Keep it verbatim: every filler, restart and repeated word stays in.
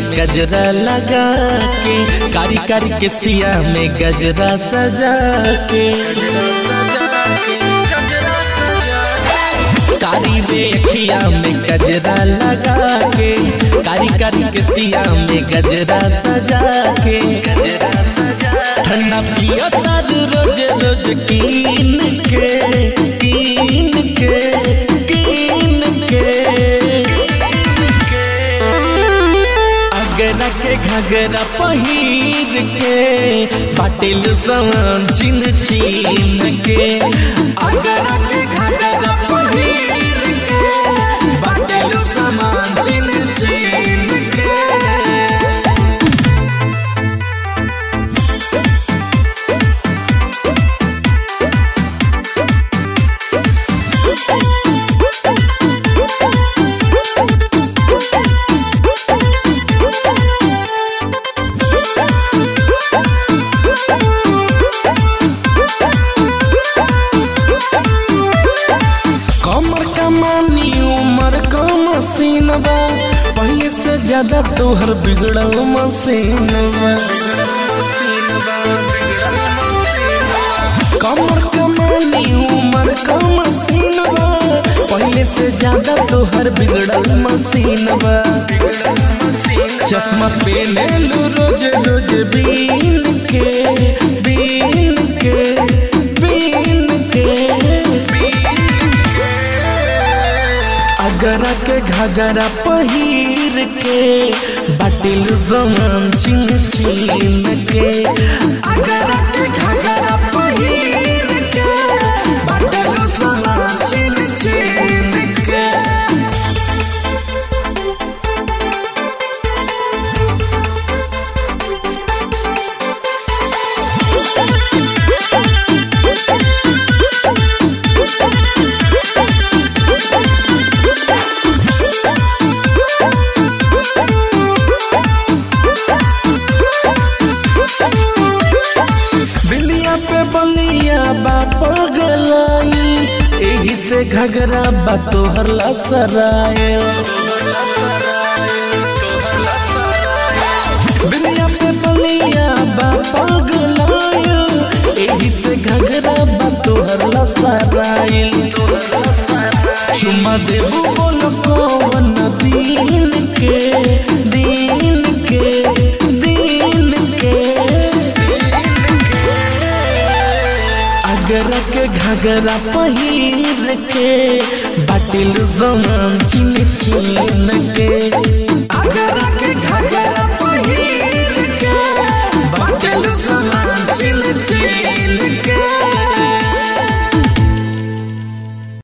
में गजरा लगा के, कारी कारी के सिया में गजरा सजा के, कारी बेखिया में गजरा लगा के, कारी कारी के सिया में गजरा सजा के, ठंडा पिया तार रोज रोज कीन के कीन के कीन के, अगरा के घगरा पहिर के, बाटिल समान चिन चिन के, अगरा के घगरा पहिर के, बाटिल समान चिन चिन के। पहले से ज्यादा तोहर बिगड़ल मसीनवा, कमर कमानी उमर का मसीनवा, पहले से ज्यादा तोहर बिगड़ल मसीनवा, चश्मा पहने लो रोज रोज बीन के बीन के बीन के, अगरा के घगरा पहिर के, बाटिल जमान चिन चिन के, अगरा के घगरा पहिर के, बाटिल जमान चिन चिन के। बलिया बा पगलाई, एही से घगरा बा तोहर लसराए, बिलिया पे बलिया बा पगलाई, एही से घगरा बा तोहर लसराए, चुमा देबू बोलो कौन दीन के दीन के दीन के, अगरा के घगरा पहिर के, बाटिल जमान चिन चिन के, अगरा के घगरा